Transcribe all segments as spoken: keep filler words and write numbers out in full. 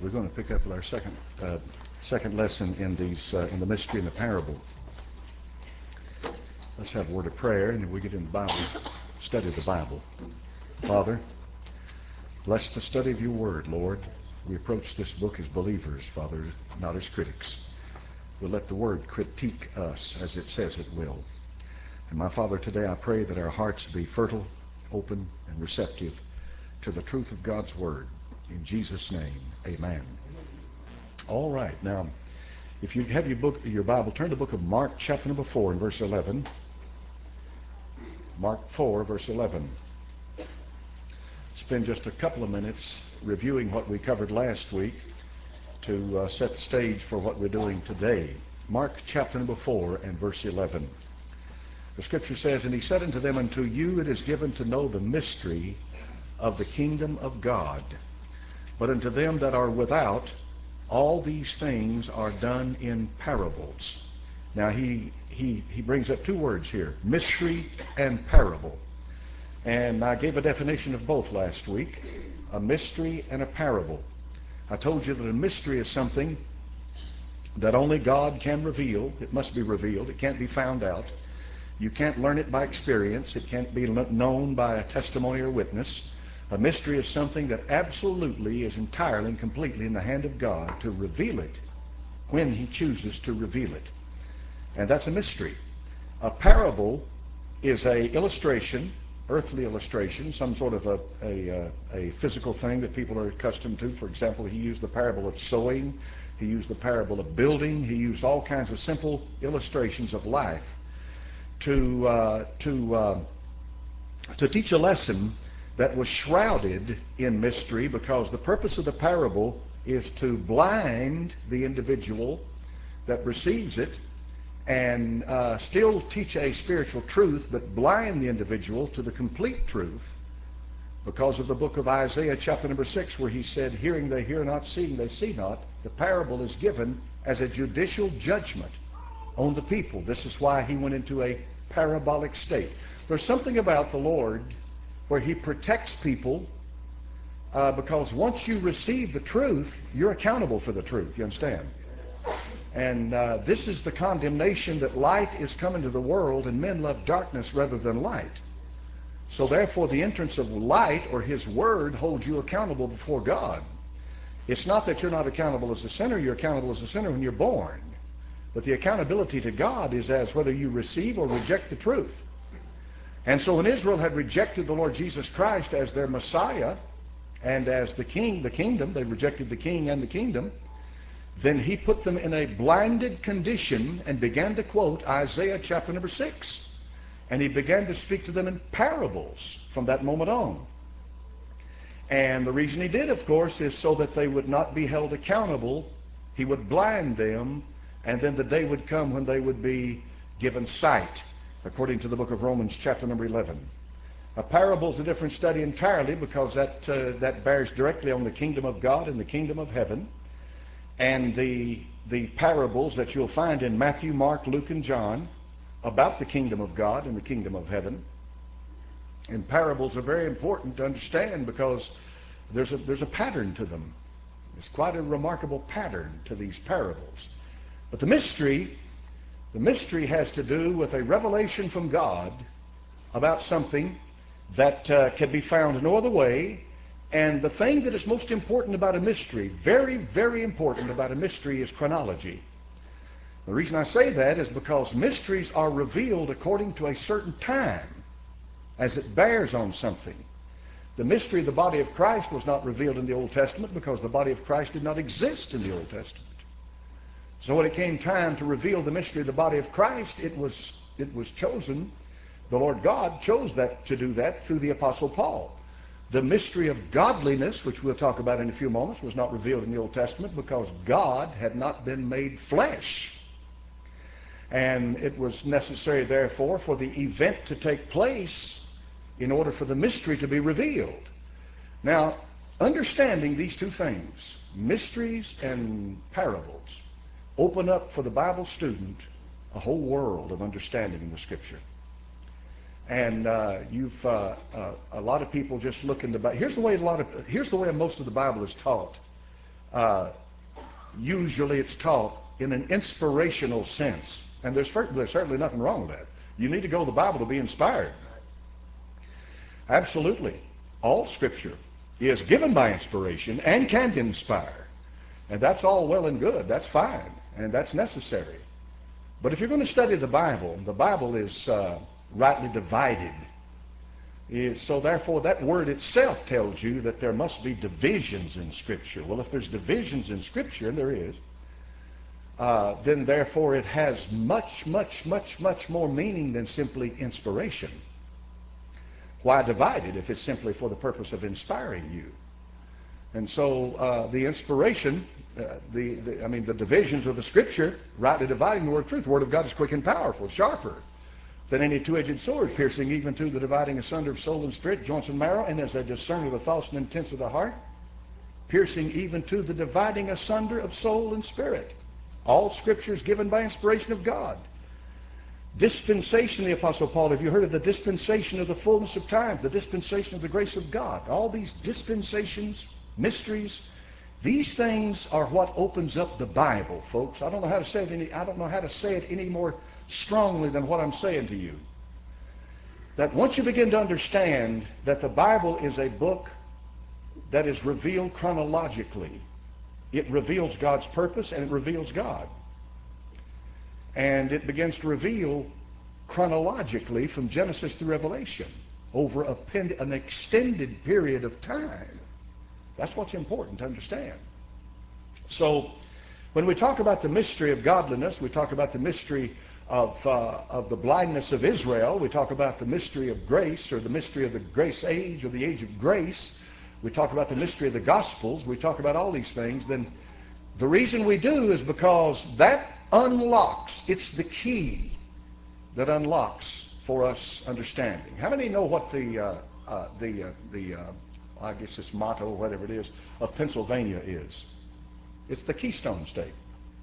We're going to pick up with our second uh, second lesson in these uh, in the mystery and the parable. Let's have a word of prayer, and then we get in the Bible, study the Bible. Father, bless the study of your word, Lord. We approach this book as believers, Father, not as critics. We'll let the word critique us as it says it will. And my Father, today I pray that our hearts be fertile, open, and receptive to the truth of God's word. In Jesus' name, amen. All right, now, if you have your book, your Bible, turn to the book of Mark, chapter number four, and verse eleven. Mark four, verse eleven. Spend just a couple of minutes reviewing what we covered last week to uh, set the stage for what we're doing today. Mark chapter number four and verse eleven. The scripture says, "And he said unto them, Unto you it is given to know the mystery of the kingdom of God. But unto them that are without, all these things are done in parables." Now he, he, he brings up two words here, mystery and parable. And I gave a definition of both last week, a mystery and a parable. I told you that a mystery is something that only God can reveal. It must be revealed. It can't be found out. You can't learn it by experience. It can't be known by a testimony or witness. A mystery is something that absolutely is entirely and completely in the hand of God to reveal it when he chooses to reveal it. And that's a mystery. A parable is a illustration, earthly illustration, some sort of a, a, a physical thing that people are accustomed to. For example, he used the parable of sowing. He used the parable of building. He used all kinds of simple illustrations of life to, uh, to, uh, to teach a lesson that was shrouded in mystery, because the purpose of the parable is to blind the individual that receives it and uh, still teach a spiritual truth, but blind the individual to the complete truth, because of the book of Isaiah chapter number six, where he said, "Hearing they hear not, seeing they see not." The parable is given as a judicial judgment on the people. This is why he went into a parabolic state. There's something about the Lord where he protects people, uh, because once you receive the truth, you're accountable for the truth. You understand? And uh, this is the condemnation, that light is come into the world, and men love darkness rather than light. So therefore the entrance of light, or his word, holds you accountable before God. It's not that you're not accountable as a sinner. You're accountable as a sinner when you're born. But the accountability to God is as whether you receive or reject the truth. And so when Israel had rejected the Lord Jesus Christ as their Messiah and as the king, the kingdom, they rejected the king and the kingdom, then he put them in a blinded condition and began to quote Isaiah chapter number six. And he began to speak to them in parables from that moment on. And the reason he did, of course, is so that they would not be held accountable. He would blind them, and then the day would come when they would be given sight, according to the book of Romans chapter number eleven. A parable is a different study entirely, because that, uh, that bears directly on the kingdom of God and the kingdom of heaven. And the, the parables that you'll find in Matthew, Mark, Luke, and John about the kingdom of God and the kingdom of heaven. And parables are very important to understand, because there's a, there's a pattern to them. It's quite a remarkable pattern to these parables. But the mystery The mystery has to do with a revelation from God about something that uh, can be found no other way. And the thing that is most important about a mystery, very, very important about a mystery, is chronology. The reason I say that is because mysteries are revealed according to a certain time, as it bears on something. The mystery of the body of Christ was not revealed in the Old Testament, because the body of Christ did not exist in the Old Testament. So when it came time to reveal the mystery of the body of Christ, it was, it was chosen, the Lord God chose that to do that through the Apostle Paul. The mystery of godliness, which we'll talk about in a few moments, was not revealed in the Old Testament, because God had not been made flesh. And it was necessary, therefore, for the event to take place in order for the mystery to be revealed. Now, understanding these two things, mysteries and parables, open up for the Bible student a whole world of understanding in the Scripture. And uh, you've uh, uh, a lot of people just look in the Bible. Here's the way a lot of here's the way most of the Bible is taught. uh, usually it's taught in an inspirational sense. And there's, there's certainly nothing wrong with that. You need to go to the Bible to be inspired. Absolutely. All Scripture is given by inspiration and can inspire. And that's all well and good. That's fine. And that's necessary. But if you're going to study the Bible, the Bible is uh, rightly divided. Is, so therefore, that word itself tells you that there must be divisions in Scripture. Well, if there's divisions in Scripture, and there is, uh, then therefore it has much, much, much, much more meaning than simply inspiration. Why divided if it's simply for the purpose of inspiring you? And so uh, the inspiration, uh, the, the I mean the divisions of the Scripture, rightly dividing the word of truth. The Word of God is quick and powerful, sharper than any two-edged sword, piercing even to the dividing asunder of soul and spirit, joints and marrow, and as a discerner of the thoughts and intents of the heart, piercing even to the dividing asunder of soul and spirit. All Scripture is given by inspiration of God. Dispensation, the Apostle Paul, have you heard of the dispensation of the fullness of time, the dispensation of the grace of God? All these dispensations, mysteries, these things are what opens up the Bible, folks. I don't know how to say it any, I don't know how to say it any more strongly than what I'm saying to you. That once you begin to understand that the Bible is a book that is revealed chronologically, it reveals God's purpose and it reveals God. And it begins to reveal chronologically from Genesis to Revelation over a pen, an extended period of time. That's what's important to understand. So when we talk about the mystery of godliness, we talk about the mystery of, uh, of the blindness of Israel, we talk about the mystery of grace, or the mystery of the grace age, or the age of grace, we talk about the mystery of the Gospels, we talk about all these things, then the reason we do is because that unlocks, it's the key that unlocks for us understanding. How many know what the, uh, uh, the, uh, the uh, I guess it's motto, or whatever it is, of Pennsylvania is? It's the Keystone State.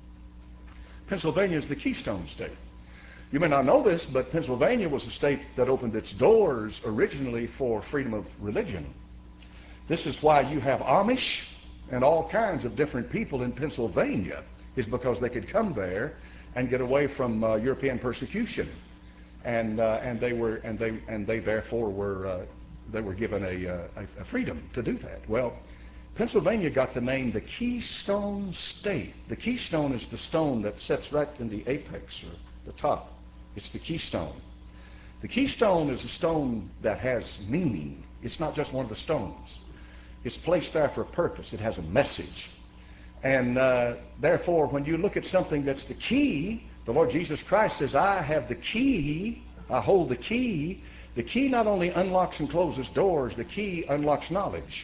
Pennsylvania is the Keystone State. You may not know this, but Pennsylvania was a state that opened its doors originally for freedom of religion. This is why you have Amish and all kinds of different people in Pennsylvania, is because they could come there and get away from uh, European persecution, and uh, and they were and they and they therefore were uh, they were given a, uh, a freedom to do that. Well, Pennsylvania got the name the Keystone State. The keystone is the stone that sits right in the apex, or the top. It's the keystone. The keystone is a stone that has meaning. It's not just one of the stones. It's placed there for a purpose. It has a message. And uh, therefore, when you look at something that's the key, the Lord Jesus Christ says, I have the key, I hold the key. The key not only unlocks and closes doors, the key unlocks knowledge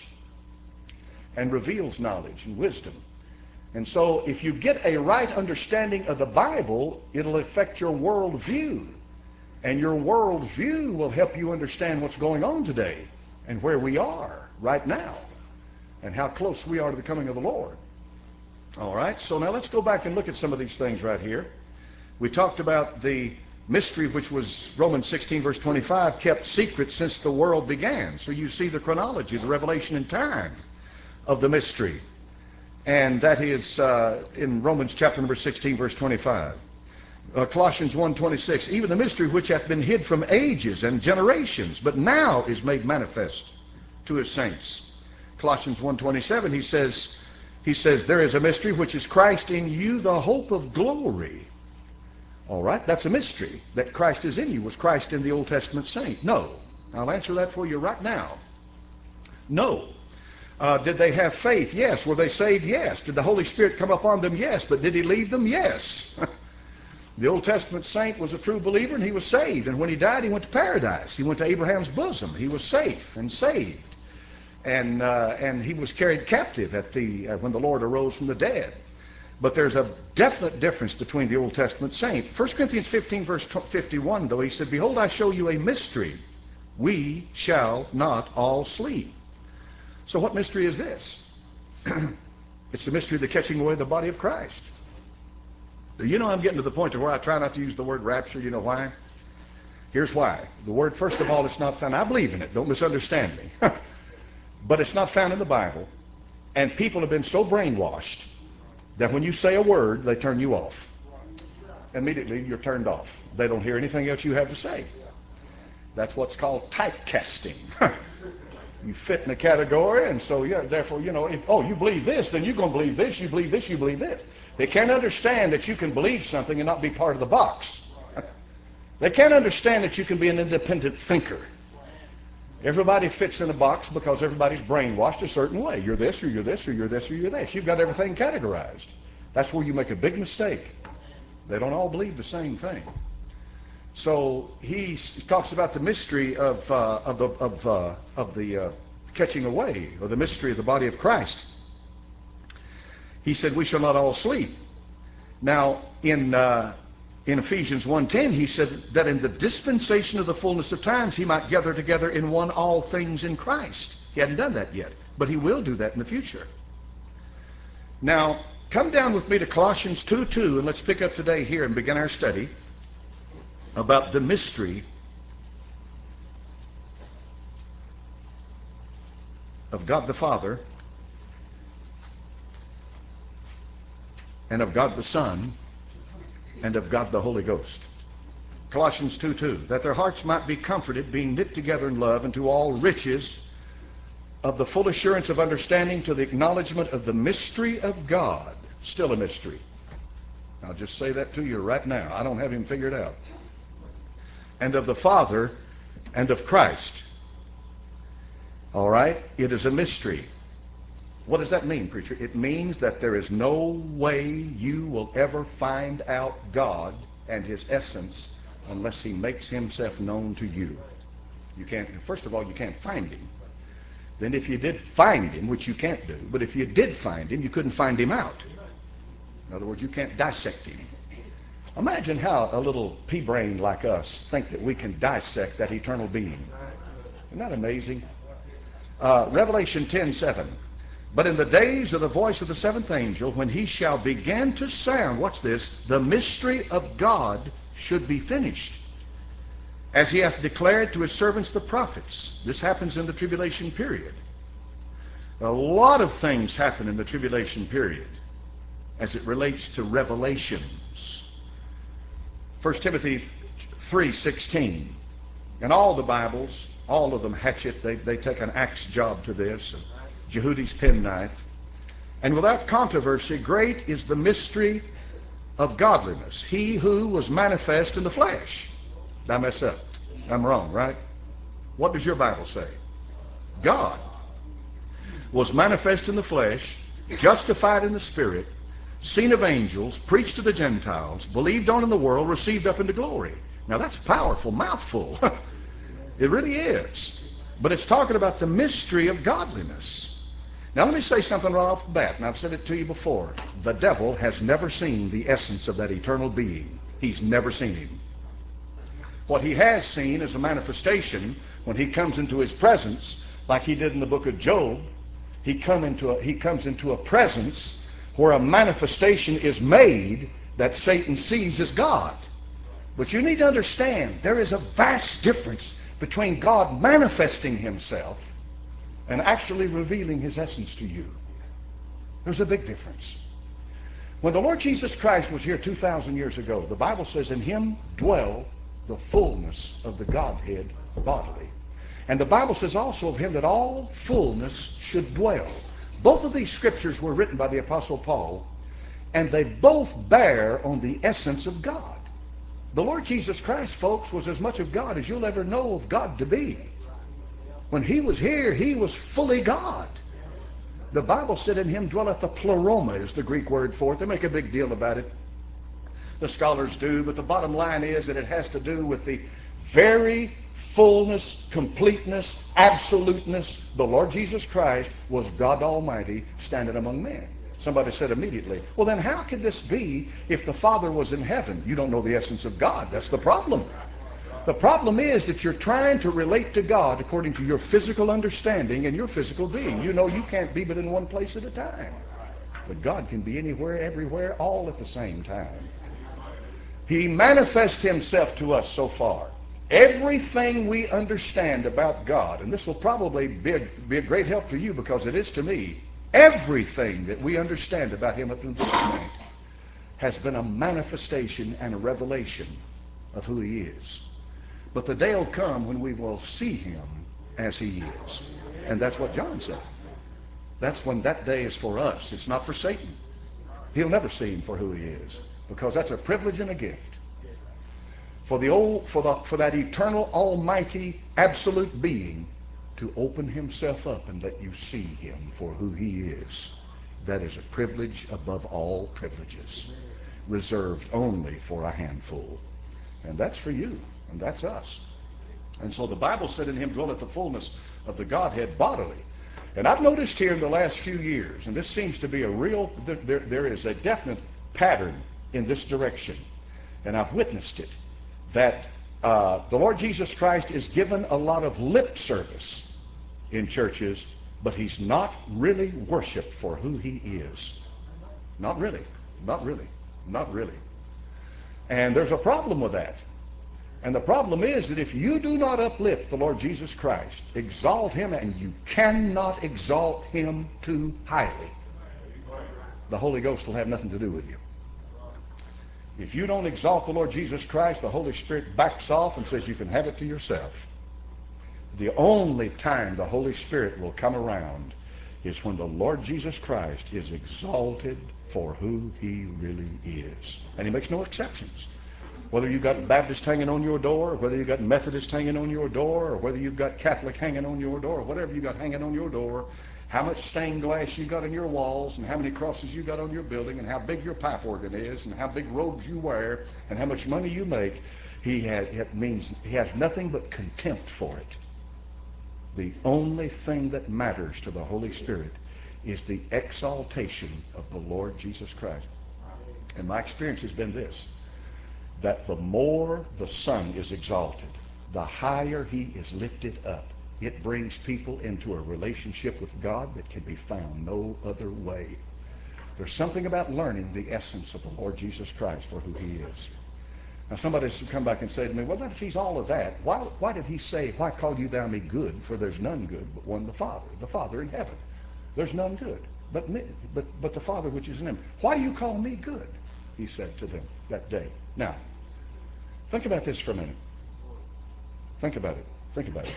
and reveals knowledge and wisdom. And so if you get a right understanding of the Bible, it'll affect your worldview. And your worldview will help you understand what's going on today and where we are right now and how close we are to the coming of the Lord. All right, so now let's go back and look at some of these things right here. We talked about the mystery, which was Romans sixteen, verse twenty-five, kept secret since the world began. So you see the chronology, the revelation in time of the mystery. And that is uh, in Romans chapter number sixteen, verse twenty-five. Uh, Colossians one twenty-six, even the mystery which hath been hid from ages and generations, but now is made manifest to his saints. Colossians one twenty-seven, he says, he says, there is a mystery which is Christ in you, the hope of glory. All right, that's a mystery, that Christ is in you. Was Christ in the Old Testament saint? No. I'll answer that for you right now. No. Uh, did they have faith? Yes. Were they saved? Yes. Did the Holy Spirit come upon them? Yes. But did he leave them? Yes. The Old Testament saint was a true believer, and he was saved. And when he died, he went to paradise. He went to Abraham's bosom. He was safe and saved. And, uh, and he was carried captive at the, uh, when the Lord arose from the dead. But there's a definite difference between the Old Testament saint. First Corinthians fifteen, verse fifty-one, though, he said, behold, I show you a mystery. We shall not all sleep. So what mystery is this? It's the mystery of the catching away of the body of Christ. You know, I'm getting to the point to where I try not to use the word rapture. You know why? Here's why. The word, first of all, it's not found. I believe in it. Don't misunderstand me. But it's not found in the Bible. And people have been so brainwashed that when you say a word, they turn you off. Immediately, you're turned off. They don't hear anything else you have to say. That's what's called typecasting. You fit in a category, and so, yeah, therefore, you know, if, oh, you believe this, then you're going to believe this, you believe this, you believe this. They can't understand that you can believe something and not be part of the box. They can't understand that you can be an independent thinker. Everybody fits in a box because everybody's brainwashed a certain way. You're this, or you're this, or you're this, or you're this. You've got everything categorized. That's where you make a big mistake. They don't all believe the same thing. So he talks about the mystery of uh, of the of uh, of the uh, catching away, or the mystery of the body of Christ. He said, "We shall not all sleep." Now, in uh, in Ephesians one ten, he said that in the dispensation of the fullness of times, he might gather together in one all things in Christ. He hadn't done that yet, but he will do that in the future. Now, come down with me to Colossians two two, and let's pick up today here and begin our study about the mystery of God the Father and of God the Son and of God the Holy Ghost. Colossians two two, that their hearts might be comforted, being knit together in love, unto all riches of the full assurance of understanding, to the acknowledgement of the mystery of God. Still a mystery. I'll just say that to you right now. I don't have him figured out. And of the Father and of Christ. All right? It is a mystery. What does that mean, preacher? It means that there is no way you will ever find out God and his essence unless he makes himself known to you. You can't, first of all, you can't find him. Then if you did find him, which you can't do, but if you did find him, you couldn't find him out. In other words, you can't dissect him. Imagine how a little pea-brain like us think that we can dissect that eternal being. Isn't that amazing? Uh, Revelation ten seven. But in the days of the voice of the seventh angel, when he shall begin to sound, what's this? The mystery of God should be finished, as he hath declared to his servants the prophets. This happens in the tribulation period. A lot of things happen in the tribulation period as it relates to revelations. First Timothy three sixteen. And all the Bibles, all of them hatch it. They, they take an axe job to this. Jehudi's penknife. And without controversy, great is the mystery of godliness. He who was manifest in the flesh. I mess up. I'm wrong, right? What does your Bible say? God was manifest in the flesh, justified in the Spirit, seen of angels, preached to the Gentiles, believed on in the world, received up into glory. Now that's a powerful mouthful. It really is. But it's talking about the mystery of godliness. Now let me say something right off the bat, and I've said it to you before. The devil has never seen the essence of that eternal being. He's never seen him. What he has seen is a manifestation when he comes into his presence, like he did in the book of Job. He, come into a, he comes into a presence where a manifestation is made that Satan sees as God. But you need to understand, there is a vast difference between God manifesting himself and actually revealing his essence to you. There's a big difference. When the Lord Jesus Christ was here two thousand years ago, the Bible says, in him dwell the fullness of the Godhead bodily. And the Bible says also of him that all fullness should dwell. Both of these scriptures were written by the Apostle Paul, and they both bear on the essence of God. The Lord Jesus Christ, folks, was as much of God as you'll ever know of God to be. When he was here, he was fully God. The Bible said in him dwelleth the pleroma, is the Greek word for it. They make a big deal about it. The scholars do, but the bottom line is that it has to do with the very fullness, completeness, absoluteness. The Lord Jesus Christ was God Almighty standing among men. Somebody said immediately, well then how could this be if the Father was in heaven? You don't know the essence of God. That's the problem. The problem is that you're trying to relate to God according to your physical understanding and your physical being. You know you can't be but in one place at a time. But God can be anywhere, everywhere, all at the same time. He manifests himself to us so far. Everything we understand about God, and this will probably be a, be a great help to you because it is to me, Everything that we understand about him up to this point has been a manifestation and a revelation of who he is. But the day will come when we will see him as he is. And that's what John said. That's when that day is for us. It's not for Satan. He'll never see him for who he is, because that's a privilege and a gift. For the old, for the for that eternal, almighty, absolute being to open himself up and let you see him for who he is, that is a privilege above all privileges, reserved only for a handful. And that's for you, and that's us. And so the Bible said, in him dwelleth the fullness of the Godhead bodily. And I've noticed here in the last few years, and this seems to be a real, there, there is a definite pattern in this direction, and I've witnessed it, that uh, the Lord Jesus Christ is given a lot of lip service in churches, but he's not really worshiped for who he is. Not really. Not really. Not really. And there's a problem with that. And the problem is that if you do not uplift the Lord Jesus Christ, exalt him, and you cannot exalt him too highly, the Holy Ghost will have nothing to do with you. If you don't exalt the Lord Jesus Christ, the Holy Spirit backs off and says you can have it to yourself. The only time the Holy Spirit will come around is when the Lord Jesus Christ is exalted for who he really is. And he makes no exceptions. Whether you've got Baptist hanging on your door, or whether you've got Methodist hanging on your door, or whether you've got Catholic hanging on your door, or whatever you've got hanging on your door, how much stained glass you got in your walls, and how many crosses you got on your building, and how big your pipe organ is, and how big robes you wear, and how much money you make, he has, it means he has nothing but contempt for it. The only thing that matters to the Holy Spirit is the exaltation of the Lord Jesus Christ. And my experience has been this, that the more the Son is exalted, the higher he is lifted up. It brings people into a relationship with God that can be found no other way. There's something about learning the essence of the Lord Jesus Christ for who he is. Now somebody has come back and say to me, well, if he's all of that, why, why did he say, why call you thou me good? For there's none good but one, the Father, the Father in heaven. There's none good but me, but, but the Father which is in him. Why do you call me good? He said to them that day. Now, think about this for a minute. Think about it. Think about it.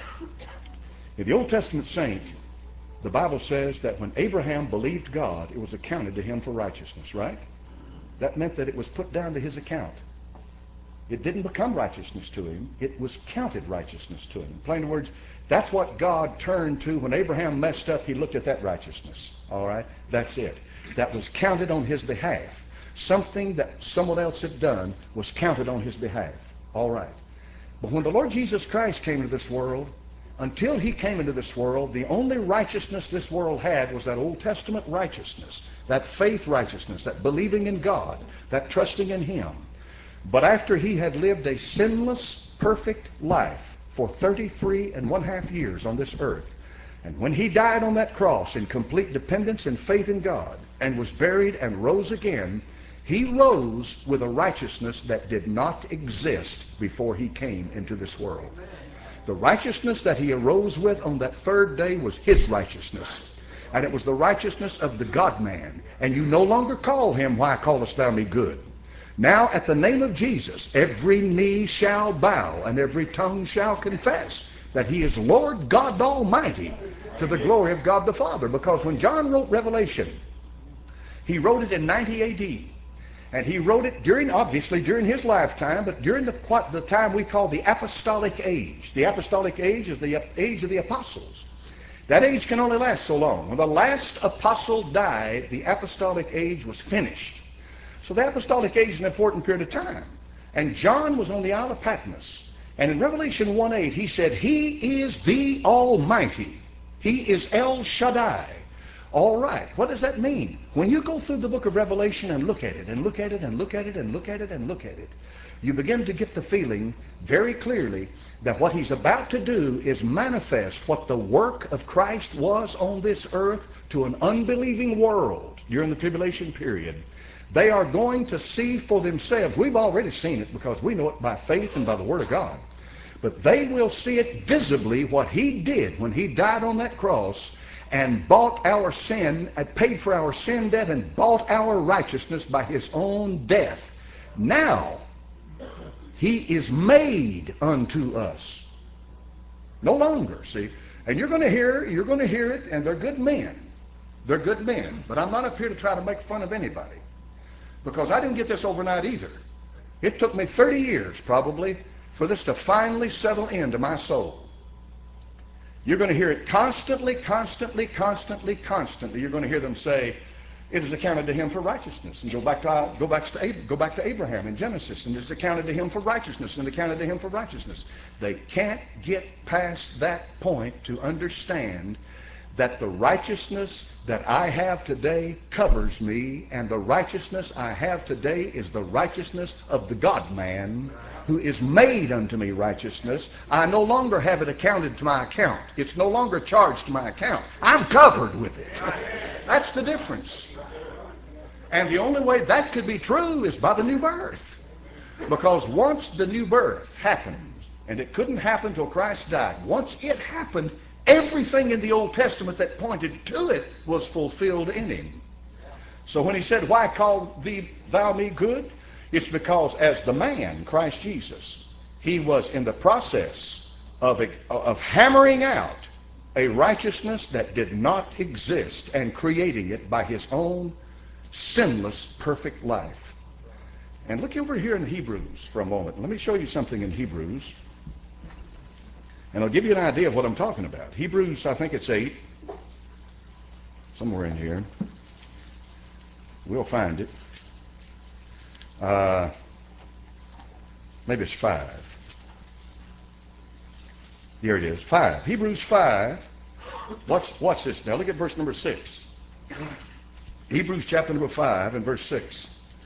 In the Old Testament saint, the Bible says that when Abraham believed God, it was accounted to him for righteousness, right? That meant that it was put down to his account. It didn't become righteousness to him. It was counted righteousness to him. In plain words, that's what God turned to. When Abraham messed up, he looked at that righteousness. All right? That's it. That was counted on his behalf. Something that someone else had done was counted on his behalf. All right. But when the Lord Jesus Christ came into this world, until he came into this world, the only righteousness this world had was that Old Testament righteousness, that faith righteousness, that believing in God, that trusting in him. But after he had lived a sinless, perfect life for thirty-three and one half years on this earth, and when he died on that cross in complete dependence and faith in God, and was buried and rose again, he rose with a righteousness that did not exist before he came into this world. The righteousness that he arose with on that third day was his righteousness. And it was the righteousness of the God-man. And you no longer call him, why callest thou me good? Now at the name of Jesus, every knee shall bow and every tongue shall confess that he is Lord God Almighty, to the glory of God the Father. Because when John wrote Revelation, he wrote it in ninety A D. And he wrote it during, obviously, during his lifetime, but during the, what the time we call the apostolic age. The apostolic age is the age of the apostles. That age can only last so long. When the last apostle died, the apostolic age was finished. So the apostolic age is an important period of time. And John was on the Isle of Patmos. And in Revelation one eight, he said, he is the Almighty. He is El Shaddai. All right, what does that mean? When you go through the book of Revelation and look at it, and look at it, and look at it, and look at it, and look at it, you begin to get the feeling very clearly that what he's about to do is manifest what the work of Christ was on this earth to an unbelieving world during the tribulation period. They are going to see for themselves. We've already seen it because we know it by faith and by the Word of God. But they will see it visibly what he did when he died on that cross, and bought our sin, and paid for our sin debt, and bought our righteousness by his own death. Now he is made unto us. No longer, see. And you're going to hear, you're going to hear it, and they're good men. They're good men. But I'm not up here to try to make fun of anybody, because I didn't get this overnight either. It took me thirty years probably for this to finally settle into my soul. You're going to hear it constantly, constantly, constantly, constantly. You're going to hear them say, it is accounted to him for righteousness. And go back to go back to go back to Abraham in Genesis, and it's accounted to him for righteousness, and accounted to him for righteousness. They can't get past that point to understand that the righteousness that I have today covers me, and the righteousness I have today is the righteousness of the God-man, who is made unto me righteousness. I no longer have it accounted to my account. It's no longer charged to my account. I'm covered with it. That's the difference. And the only way that could be true is by the new birth. Because once the new birth happens, and it couldn't happen till Christ died, once it happened, everything in the Old Testament that pointed to it was fulfilled in him. So when he said, why call thee thou me good? It's because as the man, Christ Jesus, he was in the process of, of hammering out a righteousness that did not exist and creating it by his own sinless, perfect life. And look over here in Hebrews for a moment. Let me show you something in Hebrews. And I'll give you an idea of what I'm talking about. Hebrews, I think it's eight. Somewhere in here. We'll find it. Uh, maybe it's five. Here it is. Five. Hebrews five. Watch, watch this now. Look at verse number six. Hebrews chapter number five and verse six.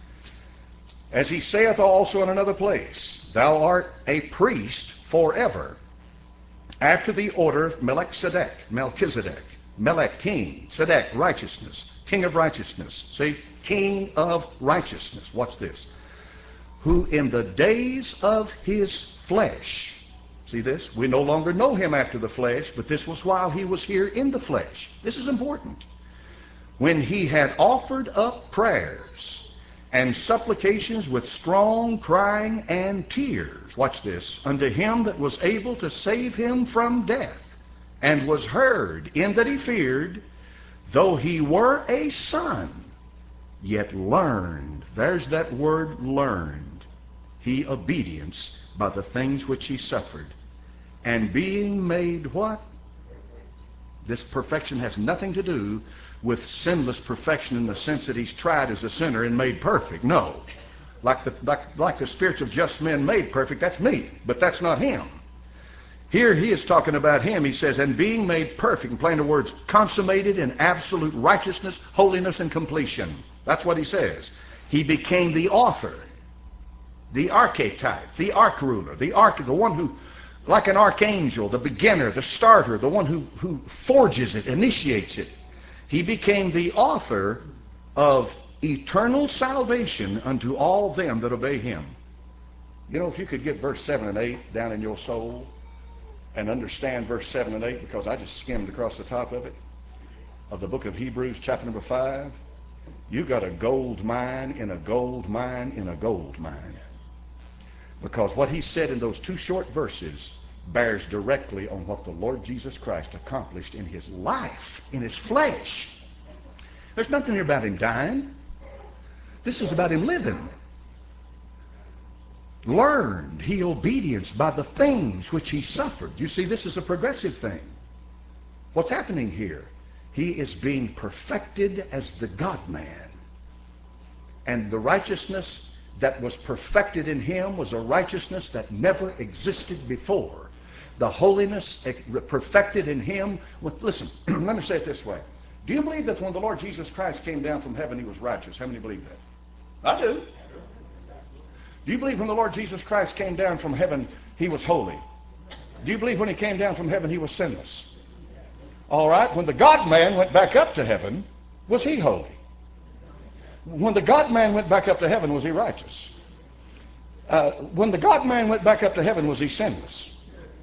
As he saith also in another place, thou art a priest forever, after the order of Melchizedek, Melchizedek, Melech, king, Sedek, righteousness, king of righteousness. See, king of righteousness. Watch this. Who in the days of his flesh, see this? We no longer know him after the flesh, but this was while he was here in the flesh. This is important. When he had offered up prayers and supplications with strong crying and tears, watch this, unto him that was able to save him from death, and was heard in that he feared, though he were a son, yet learned, there's that word learned, he obedience by the things which he suffered. And being made what? This perfection has nothing to do with sinless perfection in the sense that he's tried as a sinner and made perfect. No. Like the, like, like the spirits of just men made perfect, that's me. But that's not him. Here he is talking about him. He says, and being made perfect, in plain words, consummated in absolute righteousness, holiness, and completion. That's what he says. He became the author, the archetype, the arch ruler, the arch, the one who, like an archangel, the beginner, the starter, the one who, who forges it, initiates it. He became the author of eternal salvation unto all them that obey him. You know, if you could get verse seven and eight down in your soul and understand verse seven and eight, because I just skimmed across the top of it, of the book of Hebrews, chapter number five, you got a gold mine in a gold mine in a gold mine. Because what he said in those two short verses bears directly on what the Lord Jesus Christ accomplished in his life, in his flesh. There's nothing here about him dying. This is about him living. Learned he obedience by the things which he suffered. You see, this is a progressive thing. What's happening here? He is being perfected as the God-man. And the righteousness that was perfected in him was a righteousness that never existed before. The holiness perfected in him. Well, listen, let me say it this way. Do you believe that when the Lord Jesus Christ came down from heaven, he was righteous? How many believe that? I do. Do you believe when the Lord Jesus Christ came down from heaven, he was holy? Do you believe when he came down from heaven, he was sinless? All right, when the God-man went back up to heaven, was he holy? When the God-man went back up to heaven, was he righteous? Uh, when the God-man went back up to heaven, was he sinless?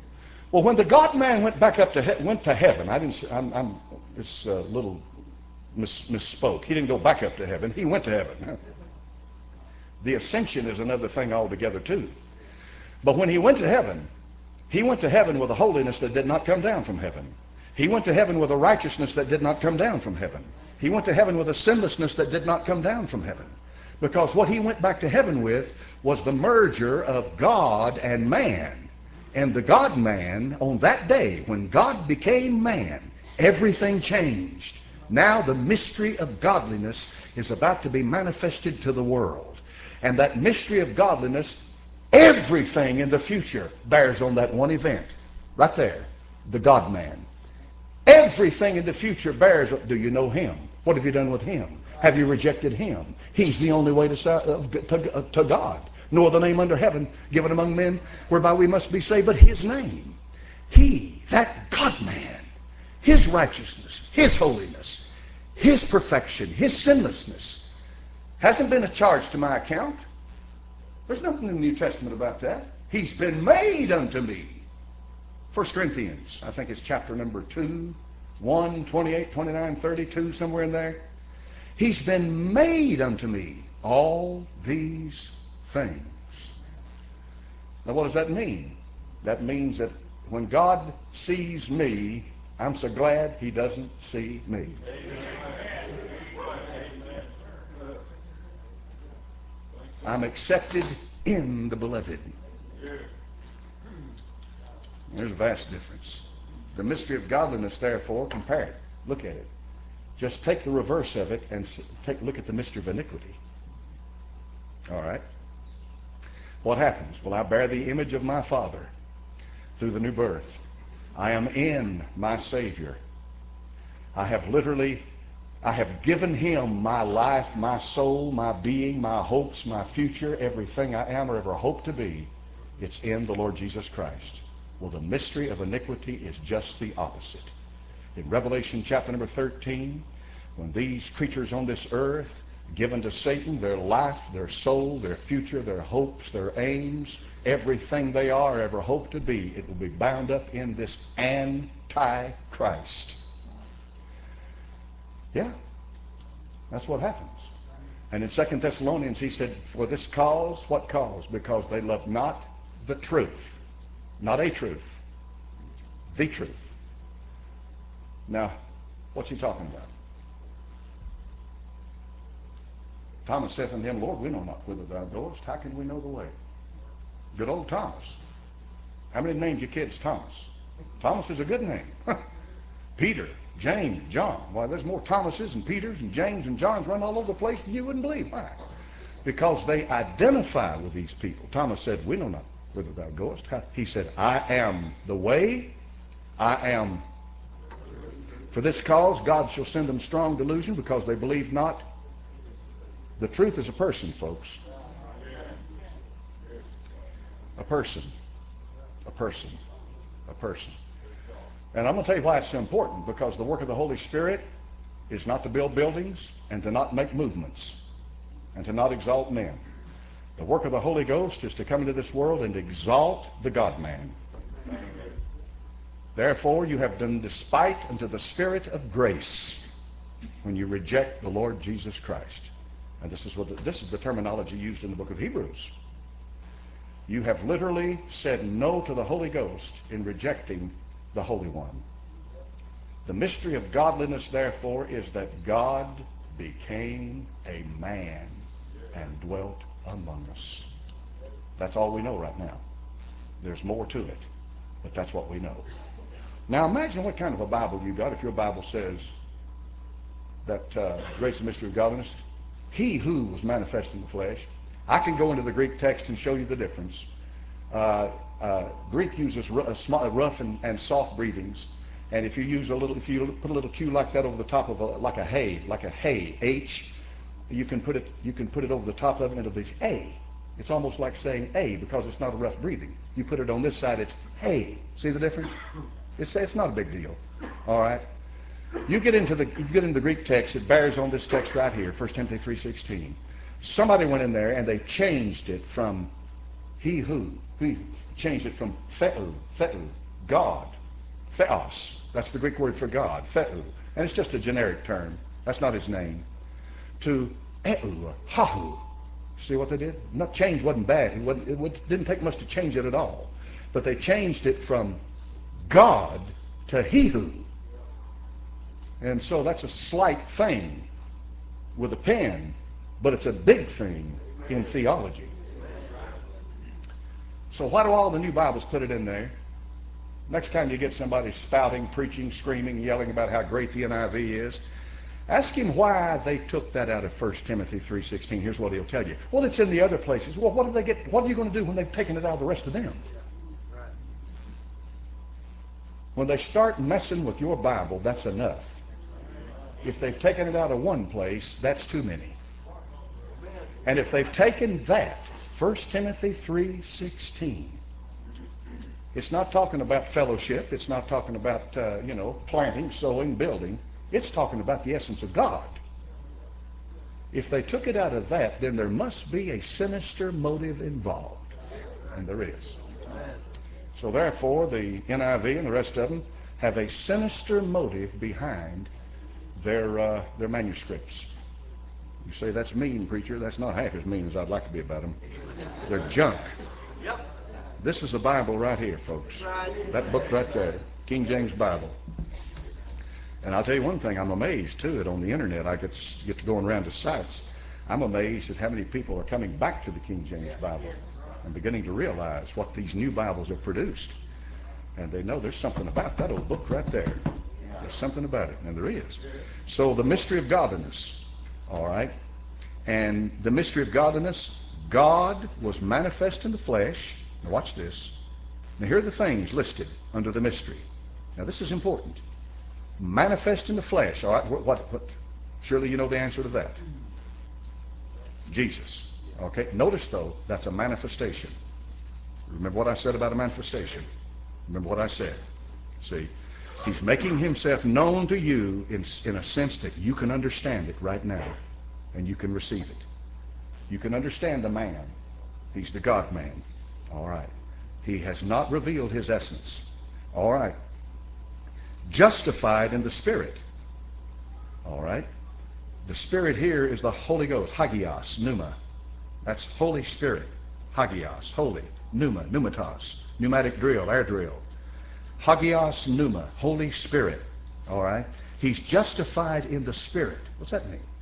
Well, when the God-man went back up to he- went to heaven, I didn't. I'm, I'm this uh, little mis- misspoke. He didn't go back up to heaven. He went to heaven. The ascension is another thing altogether too. But when he went to heaven, he went to heaven with a holiness that did not come down from heaven. He went to heaven with a righteousness that did not come down from heaven. He went to heaven with a sinlessness that did not come down from heaven. Because what he went back to heaven with was the merger of God and man. And the God-man, on that day, when God became man, everything changed. Now the mystery of godliness is about to be manifested to the world. And that mystery of godliness, everything in the future bears on that one event. Right there, the God-man. Everything in the future bears. Do you know him? What have you done with him? Have you rejected him? He's the only way to, to, to God. No other name under heaven given among men whereby we must be saved but his name. He, that God-man, his righteousness, his holiness, his perfection, his sinlessness hasn't been a charge to my account. There's nothing in the New Testament about that. He's been made unto me. First Corinthians, I think it's chapter number two, one, twenty-eight, twenty-nine, thirty-two, somewhere in there. He's been made unto me all these things. Now what does that mean? That means that when God sees me, I'm so glad he doesn't see me. I'm accepted in the beloved. There's a vast difference. The mystery of godliness, therefore, compare it. Look at it. Just take the reverse of it and take look at the mystery of iniquity. All right? What happens? Well, I bear the image of my Father through the new birth. I am in my Savior. I have literally, I have given him my life, my soul, my being, my hopes, my future, everything I am or ever hope to be. It's in the Lord Jesus Christ. Well, the mystery of iniquity is just the opposite. In Revelation chapter number thirteen, when these creatures on this earth, given to Satan, their life, their soul, their future, their hopes, their aims, everything they are, ever hope to be, it will be bound up in this Antichrist. Yeah, that's what happens. And in Second Thessalonians he said, for this cause, what cause? Because they love not the truth. Not a truth. The truth. Now, what's he talking about? Thomas saith unto him, Lord, we know not whither thou goest. How can we know the way? Good old Thomas. How many named your kids Thomas? Thomas is a good name. Peter, James, John. Why, there's more Thomases and Peters and James and Johns running all over the place than you wouldn't believe. Why? Because they identify with these people. Thomas said, we know not whither thou goest. He said, I am the way, I am. For this cause God shall send them strong delusion, because they believe not. The truth is a person, folks. A person. A person. A person. And I'm going to tell you why it's so important. Because the work of the Holy Spirit is not to build buildings and to not make movements and to not exalt men. The work of the Holy Ghost is to come into this world and exalt the God-man. Therefore, you have done despite unto the Spirit of grace when you reject the Lord Jesus Christ. And this is what the, this is the terminology used in the book of Hebrews. You have literally said no to the Holy Ghost in rejecting the Holy One. The mystery of godliness, therefore, is that God became a man and dwelt among us. That's all we know right now. There's more to it, but that's what we know. Now imagine what kind of a Bible you got if your Bible says that uh, grace and mystery of godliness, he who was manifest in the flesh. I can go into the Greek text and show you the difference. Uh, uh, Greek uses rough and, and soft breathings, and if you use a little, if you put a little Q like that over the top of a, like a hay, like a hay, H, you can put it, you can put it over the top of it and it'll be A. It's almost like saying A because it's not a rough breathing. You put it on this side, it's hay. See the difference? It's, it's not a big deal. All right. You get into the you get into the Greek text, it bears on this text right here, First Timothy three sixteen. Somebody went in there and they changed it from he who, he changed it from theou, theou, God. Theos. That's the Greek word for God. Theou. And it's just a generic term. That's not his name. To Eu, or Hahu. See what they did? Not change wasn't bad. It, wasn't, it didn't take much to change it at all. But they changed it from God to He-Who. And so that's a slight thing with a pen, but it's a big thing in theology. So why do all the new Bibles put it in there? Next time you get somebody spouting, preaching, screaming, yelling about how great the N I V is, ask him why they took that out of First Timothy three sixteen. Here's what he'll tell you. Well, it's in the other places. Well, what do they get? What are you going to do when they've taken it out of the rest of them? When they start messing with your Bible, that's enough. If they've taken it out of one place, that's too many. And if they've taken that, First Timothy three sixteen, it's not talking about fellowship. It's not talking about, uh, you know, planting, sowing, building. It's talking about the essence of God. If they took it out of that, then there must be a sinister motive involved. And there is. So therefore, the N I V and the rest of them have a sinister motive behind their, uh, their manuscripts. You say, that's mean, preacher. That's not half as mean as I'd like to be about them. They're junk. This is the Bible right here, folks. That book right there, King James Bible. And I'll tell you one thing, I'm amazed, too, that on the internet I get, get to going around to sites. I'm amazed at how many people are coming back to the King James Bible and beginning to realize what these new Bibles have produced. And they know there's something about that old book right there. There's something about it, and there is. So the mystery of godliness, all right? And the mystery of godliness, God was manifest in the flesh. Now watch this. Now here are the things listed under the mystery. Now this is important. Manifest in the flesh. All right, what, what, what? Surely you know the answer to that. Jesus. Okay, notice though, that's a manifestation. Remember what I said about a manifestation? Remember what I said? See, he's making himself known to you in, in a sense that you can understand it right now, and you can receive it. You can understand the man. He's the God-man. All right. He has not revealed his essence. All right. Justified in the Spirit. All right. The Spirit here is the Holy Ghost. Hagios, pneuma. That's Holy Spirit. Hagios, holy. Pneuma, pneumatos. Pneumatic drill, air drill. Hagios, pneuma, Holy Spirit. All right. He's justified in the Spirit. What's that mean?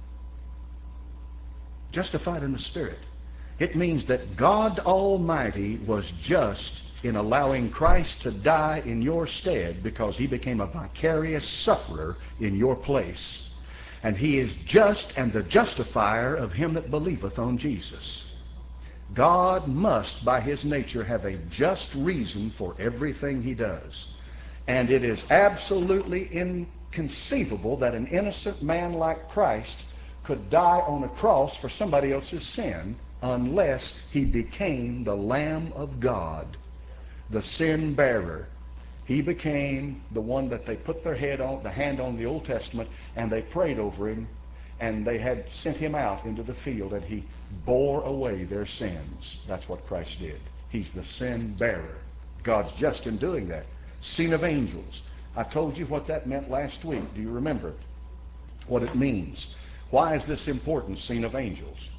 Justified in the Spirit. It means that God Almighty was just in allowing Christ to die in your stead because he became a vicarious sufferer in your place. And he is just and the justifier of him that believeth on Jesus. God must, by his nature, have a just reason for everything he does. And it is absolutely inconceivable that an innocent man like Christ could die on a cross for somebody else's sin unless he became the Lamb of God, the sin bearer. He became the one that they put their head on, the hand on the Old Testament, and they prayed over him, and they had sent him out into the field, and he bore away their sins. That's what Christ did. He's the sin bearer. God's just in doing that. Seen of angels. I told you what that meant last week. Do you remember what it means? Why is this important, seen of angels?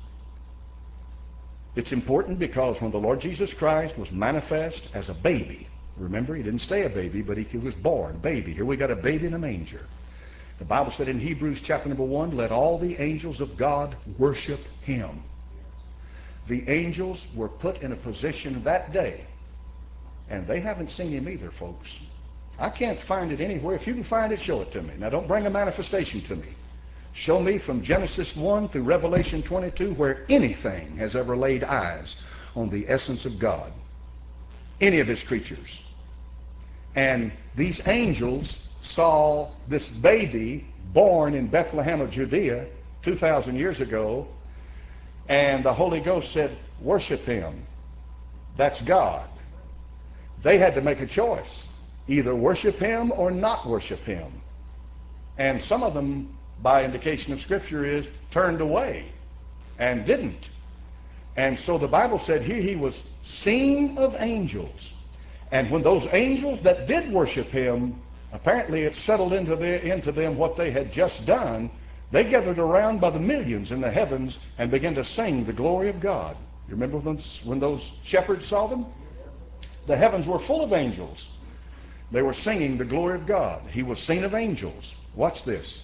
It's important because when the Lord Jesus Christ was manifest as a baby, remember, he didn't stay a baby, but he was born, baby. Here we got a baby in a manger. The Bible said in Hebrews chapter number one, let all the angels of God worship him. The angels were put in a position that day, and they haven't seen him either, folks. I can't find it anywhere. If you can find it, show it to me. Now, don't bring a manifestation to me. Show me from Genesis one through Revelation twenty-two where anything has ever laid eyes on the essence of God. Any of his creatures. And these angels saw this baby born in Bethlehem of Judea two thousand years ago, and the Holy Ghost said, worship him. That's God. They had to make a choice. Either worship him or not worship him. And some of them, by indication of Scripture, is turned away and didn't. And so the Bible said here he was seen of angels. And when those angels that did worship him, apparently it settled into, the, into them what they had just done, they gathered around by the millions in the heavens and began to sing the glory of God. You remember when, when those shepherds saw them? The heavens were full of angels. They were singing the glory of God. He was seen of angels. Watch this.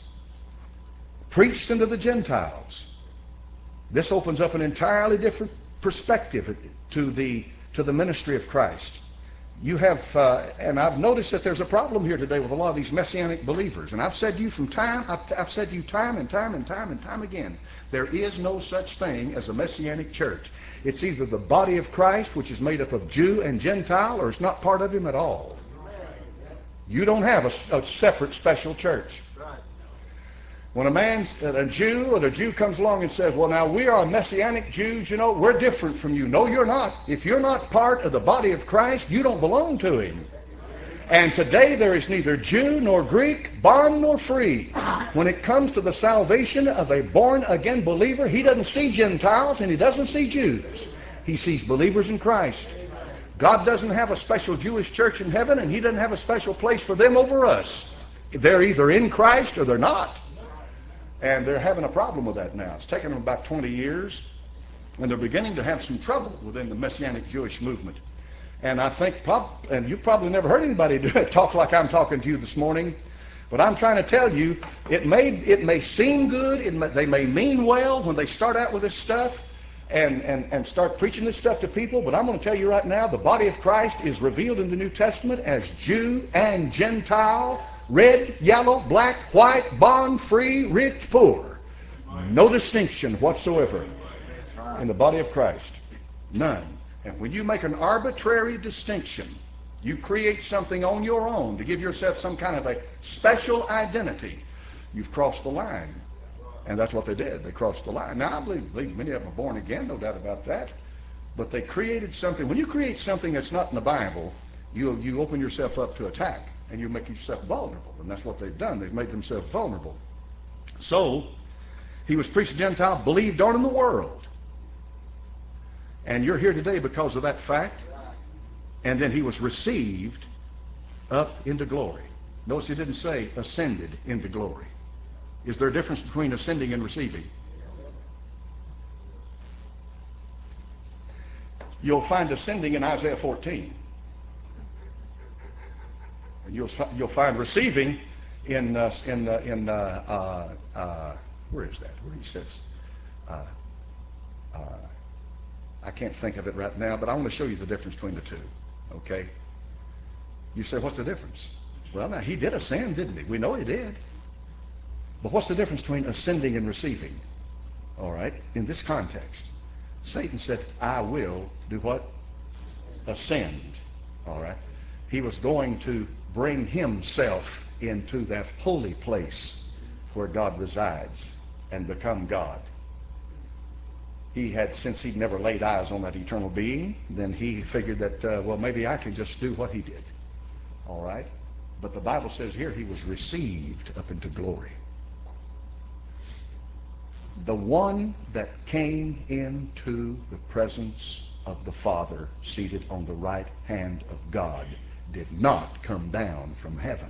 Preached unto the Gentiles. This opens up an entirely different perspective to the, to the ministry of Christ. You have, uh, and I've noticed that there's a problem here today with a lot of these messianic believers. And I've said to you from time, I've, I've said to you time and time and time and time again, there is no such thing as a messianic church. It's either the body of Christ, which is made up of Jew and Gentile, or it's not part of him at all. You don't have a, a separate special church. When a man, a Jew, or a Jew comes along and says, well, now we are Messianic Jews, you know, we're different from you. No, you're not. If you're not part of the body of Christ, you don't belong to him. And today there is neither Jew nor Greek, bond nor free. When it comes to the salvation of a born-again believer, he doesn't see Gentiles and he doesn't see Jews. He sees believers in Christ. God doesn't have a special Jewish church in heaven, and he doesn't have a special place for them over us. They're either in Christ or they're not. And they're having a problem with that now. It's taken them about twenty years, and they're beginning to have some trouble within the Messianic Jewish movement. And I think, prob and you've probably never heard anybody do it, talk like I'm talking to you this morning, but I'm trying to tell you, it may, it may seem good, it may, they may mean well when they start out with this stuff and, and, and start preaching this stuff to people, but I'm going to tell you right now, the body of Christ is revealed in the New Testament as Jew and Gentile, red, yellow, black, white, bond, free, rich, poor. No distinction whatsoever in the body of Christ. None. And when you make an arbitrary distinction, you create something on your own to give yourself some kind of a special identity, you've crossed the line. And that's what they did. They crossed the line. Now, I believe, believe many of them are born again, no doubt about that. But they created something. When you create something that's not in the Bible, you, you open yourself up to attack. And you make yourself vulnerable. And that's what they've done. They've made themselves vulnerable. So, he was preached to Gentiles, believed on in the world. And you're here today because of that fact. And then he was received up into glory. Notice he didn't say ascended into glory. Is there a difference between ascending and receiving? You'll find ascending in Isaiah fourteen. And you'll, you'll find receiving in, uh, in, uh, in uh, uh, uh, where is that? Where he says, uh, uh, I can't think of it right now, but I want to show you the difference between the two, okay? You say, what's the difference? Well, now, he did ascend, didn't he? We know he did. But what's the difference between ascending and receiving? All right, in this context, Satan said, I will do what? Ascend, all right? He was going to bring himself into that holy place where God resides and become God. He had, since he'd never laid eyes on that eternal being, then he figured that, uh, well, maybe I can just do what he did. All right? But the Bible says here he was received up into glory. The one that came into the presence of the Father seated on the right hand of God did not come down from heaven.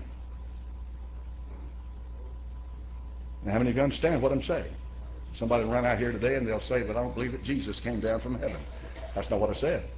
Now, how many of you understand what I'm saying? Somebody will run out here today and they'll say, but I don't believe that Jesus came down from heaven. That's not what I said.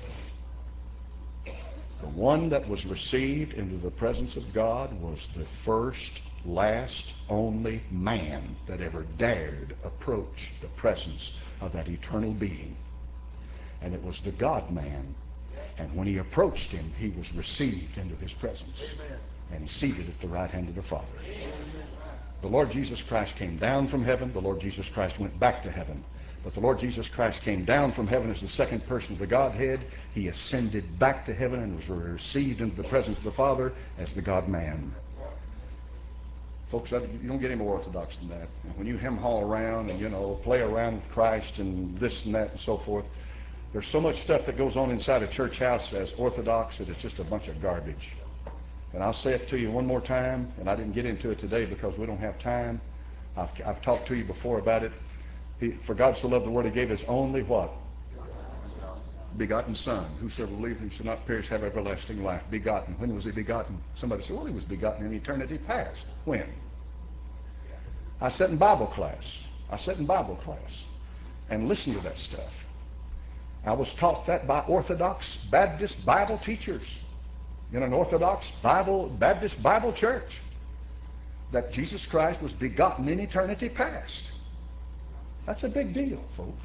The one that was received into the presence of God was the first, last, only man that ever dared approach the presence of that eternal being. And it was the God-man. And when he approached him, he was received into his presence. Amen. And seated at the right hand of the Father. Amen. The Lord Jesus Christ came down from heaven. The Lord Jesus Christ went back to heaven. But the Lord Jesus Christ came down from heaven as the second person of the Godhead. He ascended back to heaven and was received into the presence of the Father as the God-man. Folks, you don't get any more orthodox than that. And when you hem-haw around and, you know, play around with Christ and this and that and so forth, there's so much stuff that goes on inside a church house as orthodox that it's just a bunch of garbage. And I'll say it to you one more time, and I didn't get into it today because we don't have time. I've, I've talked to you before about it. He, for God so loved the world, he gave his only what? begotten Son, whosoever believeth in him shall not perish, have everlasting life. Begotten. When was he begotten? Somebody said, well, he was begotten in eternity past. When? I sat in Bible class. I sat in Bible class and listened to that stuff. I was taught that by Orthodox Baptist Bible teachers in an Orthodox Bible Baptist Bible church, that Jesus Christ was begotten in eternity past. That's a big deal, folks.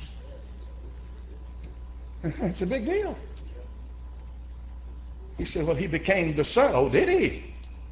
It's a big deal. He said, well, he became the Son. Oh, did he?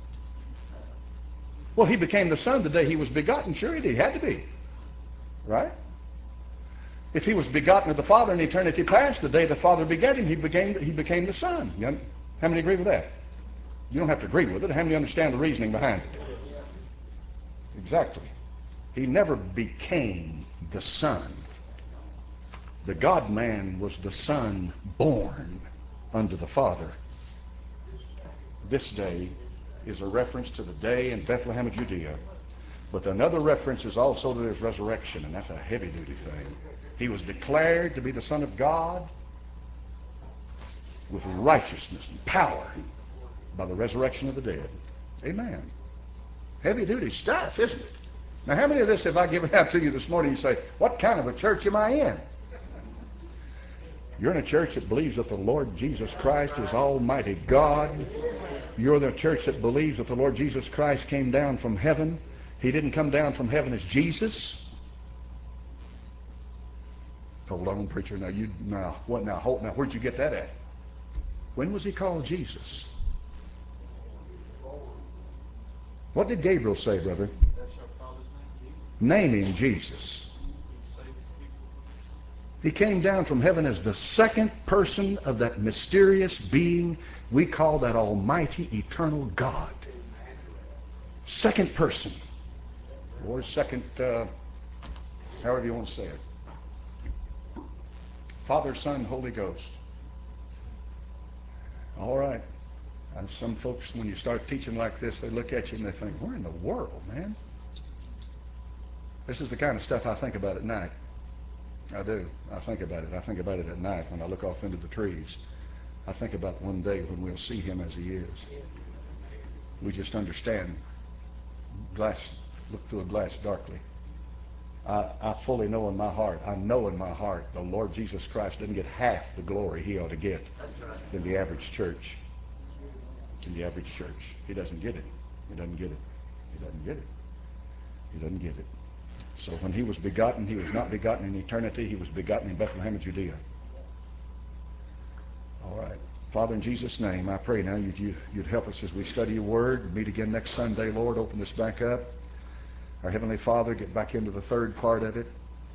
Well, he became the Son the day he was begotten. Sure he did. He had to be. Right? If he was begotten of the Father in eternity past, the day the Father begat him, he became, he became the Son. You know, how many agree with that? You don't have to agree with it. How many understand the reasoning behind it? Exactly. He never became the Son. The God-man was the Son born unto the Father. This day is a reference to the day in Bethlehem of Judea. But another reference is also to his resurrection, and that's a heavy-duty thing. He was declared to be the Son of God with righteousness and power by the resurrection of the dead. Amen. Heavy-duty stuff, isn't it? Now, how many of this have I given out to you this morning? You say, what kind of a church am I in? You're in a church that believes that the Lord Jesus Christ is Almighty God. You're in a church that believes that the Lord Jesus Christ came down from heaven. He didn't come down from heaven as Jesus. Hold on, preacher. Now, you now what? Now, hold. Now, where'd you get that at? When was he called Jesus? What did Gabriel say, brother? Name him Jesus. He came down from heaven as the second person of that mysterious being we call that Almighty Eternal God. Second person. Or second, uh, however you want to say it. Father, Son, Holy Ghost. All right. And some folks, when you start teaching like this, they look at you and they think, where in the world, man? This is the kind of stuff I think about at night. I do. I think about it. I think about it at night when I look off into the trees. I think about one day when we'll see him as he is. We just understand. Glass, look through a glass darkly. I, I fully know in my heart, I know in my heart, the Lord Jesus Christ didn't get half the glory he ought to get in the average church. In the average church. He doesn't get it. He doesn't get it. He doesn't get it. He doesn't get it. So when he was begotten, he was not begotten in eternity. He was begotten in Bethlehem of Judea. All right. Father, in Jesus' name, I pray now you'd, you, you'd help us as we study your word. Meet again next Sunday, Lord. Open this back up. Our Heavenly Father, get back into the third part of it.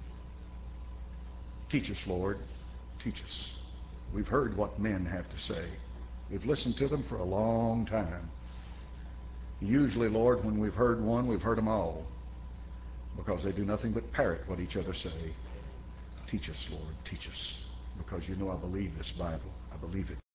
Teach us, Lord. Teach us. We've heard what men have to say. We've listened to them for a long time. Usually, Lord, when we've heard one, we've heard them all, because they do nothing but parrot what each other say. Teach us, Lord. Teach us. Because you know I believe this Bible. I believe it.